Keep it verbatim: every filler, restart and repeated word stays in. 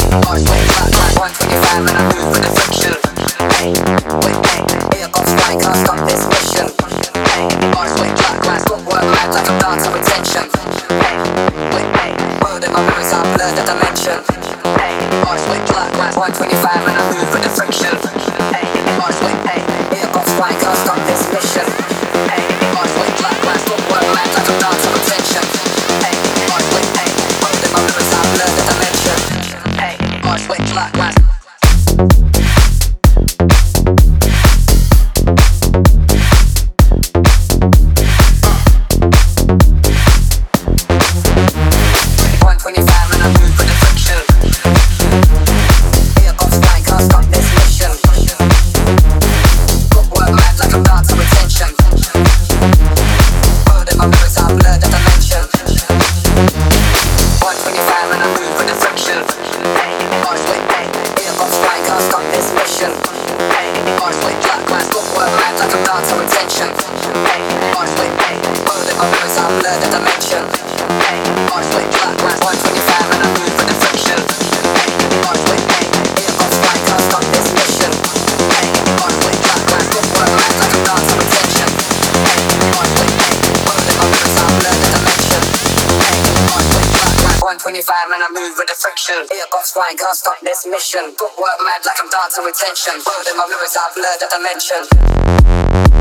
twenty-five and I move with the friction. Earbuds flying, can't stop this mission. Footwork mad like I'm dancing with tension. Word in my lyrics, I've blurred the dimension.